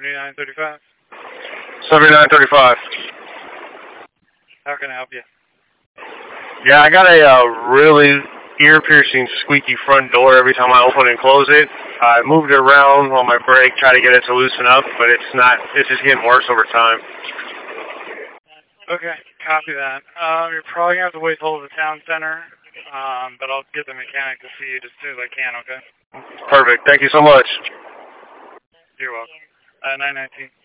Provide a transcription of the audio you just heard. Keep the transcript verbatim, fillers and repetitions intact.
seventy-nine thirty-five. seventy-nine thirty-five. How can I help you? Yeah, I got a uh, really ear-piercing, squeaky front door every time I open and close it. I moved it around on my brake, try to get it to loosen up, but it's not. It's just getting worse over time. Okay, copy that. Um, you're probably going to have to wait till the town center, um, but I'll get the mechanic to see you as soon as I can, okay? Perfect. Thank you so much. You're welcome. Uh, nine nineteen.